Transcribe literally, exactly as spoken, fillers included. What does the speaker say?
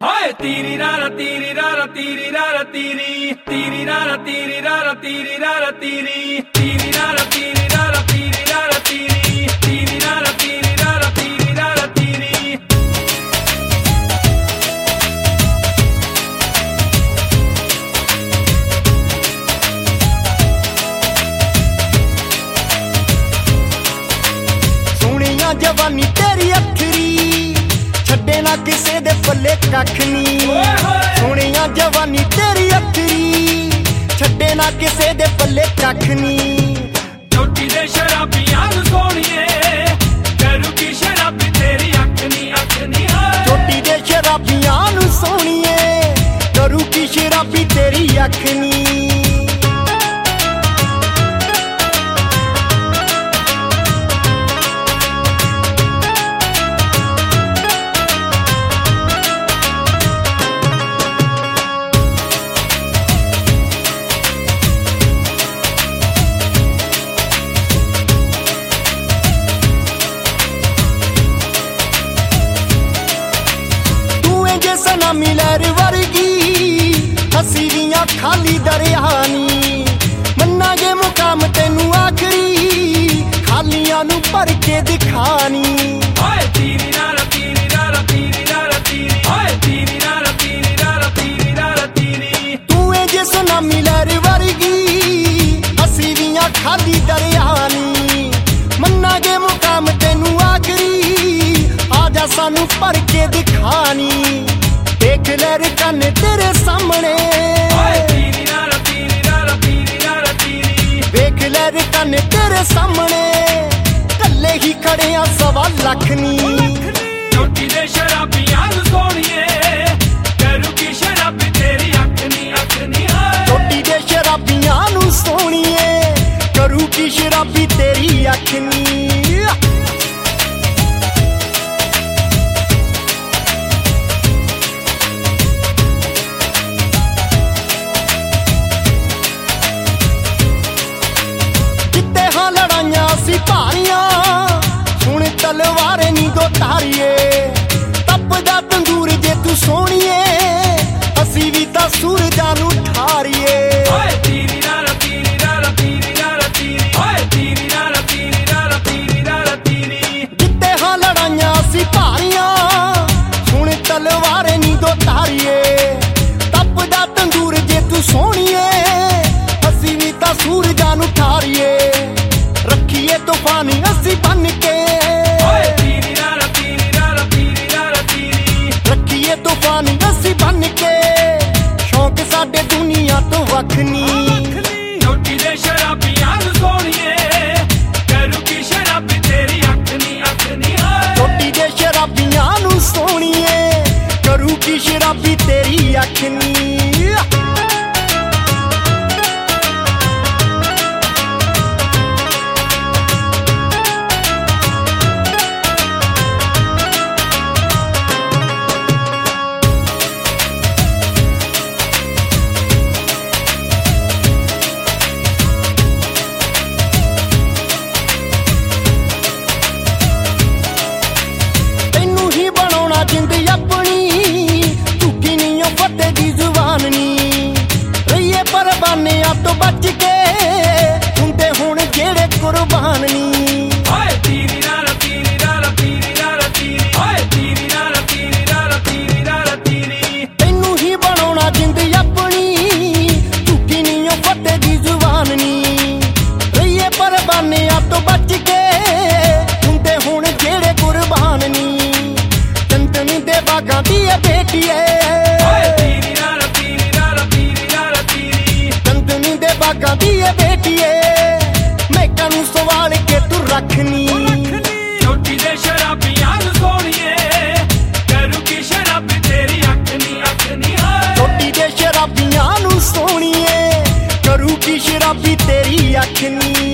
ਹਾਏ ਤੀਰੀ ਰਾਰਾ ਤੀਰੀ ਰਾਰਾ ਤੀਰੀ ਰਾਰਾ ਤੀਰੀ ਤੀਰੀ ਰਾਰਾ ਤੀਰੀ ਰਾਰਾ ਤੀਰੀ ਰਾਰਾ ਤੀਰੀ ਤੀਰੀ ਰਾਰਾ ਤੀਰੀ ਰਾਰਾ ਤੀਰੀ ਰਾਰਾ ਤੀਰੀ ਤੀਰੀ ਰਾਰਾ ਤੀਰੀ ਰਾਰਾ ਤੀਰੀ ਰਾਰਾ ਤੀਰੀ। ਸੋਹਣੀਆਂ ਜਵਾਨੀ ਤੇਰੀ ਅੱਖਰੀ ਛੱਡੇ ਨਾ ਕਿਸੇ ਦੇ ਪੱਲੇ ਕੱਖ ਨੀ। ਸੋਹਣੀਆਂ ਜਵਾਨੀ ਤੇਰੀ ਅੱਖਰੀ ਛੱਡੇ ਨਾ ਕਿਸੇ ਦੇ ਪੱਲੇ ਕੱਖ ਨੀ। ਚੋਟੀ ਦੇ ਸ਼ਰਾਬੀਆਂ ਨੂੰ ਸੋਹਣੀਏ ਕਰੂ ਕੀ ਸ਼ਰਾਬੀ ਤੇਰੀ ਅੱਖ ਨੀ ਅੱਖ ਨੀ। ਚੋਟੀ ਦੇ ਸ਼ਰਾਬੀਆਂ ਨੂੰ ਸੋਹਣੀਏ ਕਰੂ ਕੀ ਸ਼ਰਾਬੀ ਤੇਰੀ ਅੱਖ ਨੀ। ਸਨਾਮੀ ਲਹਿਰ ਵਰਗੀ ਹੱਸੀ ਦੀਆਂ ਖਾਲੀ ਦਰਿਆ ਨੀ। ਮੰਨਾਂਗੇ ਮੁਕਾਮ ਤੈਨੂੰ ਆਖਰੀ ਖਾਲੀਆਂ ਨੂੰ ਭਰ ਕੇ ਦਿਖਾਣੀ। ਹਾਏ ਤੀਰੀ ਰਾਰਾ ਤੀਰੀ ਰਾਰਾ ਤੀਰੀ ਰਾਰਾ ਤੀਰੀ ਹਾਏ ਤੀਰੀ ਰਾਰਾ ਤੀਰੀ ਰਾਰਾ ਤੀਰੀ ਰਾਰਾ ਤੀਰੀ। ਤੂੰ ਏ ਜੇ ਸਨਾਮੀ ਲਹਿਰ ਵਰਗੀ ਹੱਸੀ ਦੀਆਂ ਖਾਲੀ ਦਰਿਆ ਨੀ। ਮੰਨਾਂਗੇ ਮੁਕਾਮ ਤੈਨੂੰ ਆਖਰੀ ਆਜਾ ਸਾਨੂੰ ਭਰ ਕੇ ਦਿਖਾਣੀ। ਦੇਖ ਲੈ ਰਕਨ ਤੇਰੇ ਸਾਹਮਣੇ ਤੀਰੀ ਰਾਰਾ ਤੀਰੀ ਰਾਰਾ ਤੀਰੀ ਰਾਰਾ ਤੀਰੀ। ਵੇਖ ਲੈ ਰਕਨ ਤੇਰੇ ਸਾਹਮਣੇ ਕੱਲੇ ਹੀ ਖੜਿਆ ਸਵਾ ਲੱਖ ਨੀ। ਚੋਟੀ ਦੇ ਸ਼ਰਾਬੀਆਂ ਨੂੰ ਸੋਹਣੀਏ ਕਰੂ ਕੀ ਸ਼ਰਾਬੀ ਤੇਰੀ ਅੱਖ ਨੀ ਅੱਖ ਨੀ। ਚੋਟੀ ਦੇ ਸ਼ਰਾਬੀਆਂ ਨੂੰ ਸੋਹਣੀਏ ਕਰੂ ਕੀ ਸ਼ਰਾਬੀ ਤੇਰੀ ਅੱਖ ਨੀ। ਅਸੀਂ ਭਾਰੀਆਂ ਸੁਣ ਤਲਵਾਰੇ ਨੀ ਦੋ ਧਾਰੀਏ ਤਪਦਾ ਤੰਦੂਰ ਜੇ ਤੂੰ ਸੋਹਣੀਏ ਅਸੀਂ ਵੀ ਤਾਂ ਸੂਰਜਾਂ ਨੂੰ ਠਾਰੀਏ। ਹਾਏ ਤੀਰੀ ਰਾਰਾ ਤੀਰੀ ਰਾਰਾ ਤੀਰੀ ਰਾਰਾ ਤੀਰੀ ਹਾਏ ਤੀਰੀ ਰਾਰਾ ਤੀਰੀ ਰਾਰਾ ਤੀਰੀ ਰਾਰਾ ਤੀਰੀ। ਜਿੱਤੇ ਹਾਂ ਲੜਾਈਆਂ ਅਸੀਂ ਭਾਰੀਆਂ ਸੁਣ ਤਲਵਾਰੇ ਨੀ ਦੋ ਧਾਰੀਏ ਤਪਦਾ ਤੰਦੂਰ ਜੇ ਤੂੰ ਸੋਹਣੀਏ ਅਸੀਂ ਵੀ ਤਾਂ ਸੂਰਜਾਂ ਨੂੰ ਠਾਰੀਏ। ਰੱਖੀਏ ਤੂਫਾਨੀ ਅਸੀਂ ਬਨ ਕੇ ਹਾਏ ਤੀਰੀ ਰਾਰਾ ਤੀਰੀ ਰਾਰਾ ਤੀਰੀ ਰਾਰਾ ਤੀਰੀ। ਰੱਖੀਏ ਤੂਫਾਨੀ ਅਸੀਂ ਬਨ ਕੇ ਸ਼ੌਕ ਸਾਡੇ ਦੁਨੀਆ ਤੋਂ ਵੱਖ ਨੀ। ਚੋਟੀ ਦੇ ਸ਼ਰਾਬੀਆਂ ਨੂੰ ਸੋਹਣੀਏ ਕਰੂ ਕੀ ਸ਼ਰਾਬੀ ਤੇਰੀ ਅੱਖ ਨੀ ਅੱਖ ਨੀ। ਚੋਟੀ ਦੇ ਸ਼ਰਾਬੀਆਂ ਨੂੰ ਸੋਹਣੀਏ ਕਰੂ ਕੀ ਸ਼ਰਾਬੀ ਤੇਰੀ ਅੱਖ ਨੀ। ਜਿੰਦ ਆਪਣੀ ਝੂਠੀ ਨੀ ਓ ਫੱਟੇ ਦੀ ਜ਼ੁਬਾਨ ਨੀ। ਰਹੀਏ ਪਰਵਾਨਿਆਂ ਤੋਂ ਬਚ ਕੇ ਹੁੰਦੇ ਹੁਣ ਜਿਹੜੇ ਕੁਰਬਾਨ ਨੀ। ਹਾਏ ਤੀਰੀ ਰਾਰਾ ਤੀਰੀ ਰਾਰਾ ਤੀਰੀ ਰਾਰਾ ਤੀਰੀ ਹਾਏ ਤੀਰੀ ਰਾਰਾ ਤੀਰੀ ਰਾਰਾ ਤੀਰੀ ਰਾਰਾ ਤੀਰੀ। ਤੈਨੂੰ ਹੀ ਬਣਾਉਣਾ ਜਿੰਦ ਆਪਣੀ ਝੂਠੀ ਨੀ ਓ ਫੱਟੇ ਦੀ ਜ਼ੁਬਾਨ ਨੀ। ਰਹੀਏ ਪਰਵਾਨਿਆਂ ਤੋਂ ਬਚ ਕੇ ਹੁੰਦੇ ਹੁਣ ਜਿਹੜੇ ਕੁਰਬਾਨ ਨੀ। ਦੇ ਬਾਗਾਂ ਦੀ ਏ ਬੇਟੀਏ ਹਾਏ ਤੀਰੀ ਰਾਰਾ ਤੀਰੀ ਰਾਰਾ ਤੀਰੀ ਰਾਰਾ ਤੀਰੀ। ਚੰਦਨੀ ਦੇ ਬਾਗਾਂ ਦੀ ਏ ਬੇਟੀਏ ਮੈਕਾਂ ਨੂੰ ਸਵਾਲ ਕੇ ਤੂੰ ਰੱਖ ਨੀ। ਚੋਟੀ ਦੇ ਸ਼ਰਾਬੀਆਂ ਨੂੰ ਸੋਹਣੀਏ ਕਰੂ ਕੀ ਸ਼ਰਾਬੀ ਤੇਰੀ ਅੱਖ ਨੀ ਅੱਖ ਨੀ। ਚੋਟੀ ਦੇ ਸ਼ਰਾਬੀਆਂ ਨੂੰ ਸੋਹਣੀਏ ਕਰੂ ਕੀ ਸ਼ਰਾਬੀ ਤੇਰੀ ਅੱਖ ਨੀ।